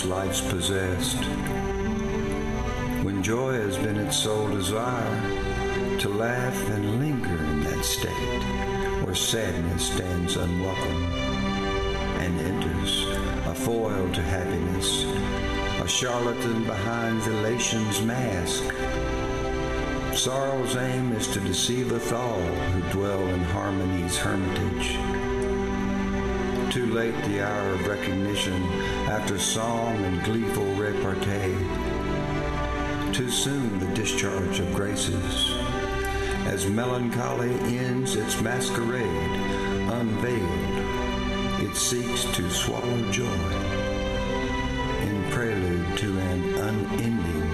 its life's possessed. When joy has been its sole desire, to laugh and linger in that state where sadness stands unwelcome and enters, a foil to happiness, a charlatan behind elation's mask. Sorrow's aim is to deceiveth all who dwell in harmony's hermitage. Too late the hour of recognition after psalm and gleeful repartee. Too soon the discharge of graces, as melancholy ends its masquerade, unveiled, it seeks to swallow joy in prelude to an unending